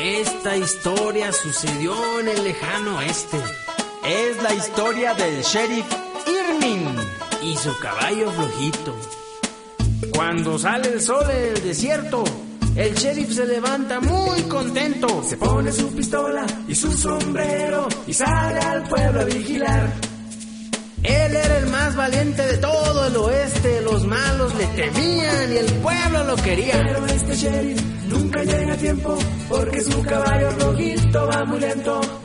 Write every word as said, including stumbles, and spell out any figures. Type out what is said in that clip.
Esta historia sucedió en el lejano oeste. Es la historia del sheriff Irving y su caballo flojito. Cuando sale el sol en el desierto, el sheriff se levanta muy contento. Se pone su pistola y su sombrero y sale al pueblo a vigilar. Él era el más valiente de todo el oeste. Los malos le temían y el pueblo lo quería. Pero este sheriff nunca llega a tiempo porque su caballo rojito va muy lento.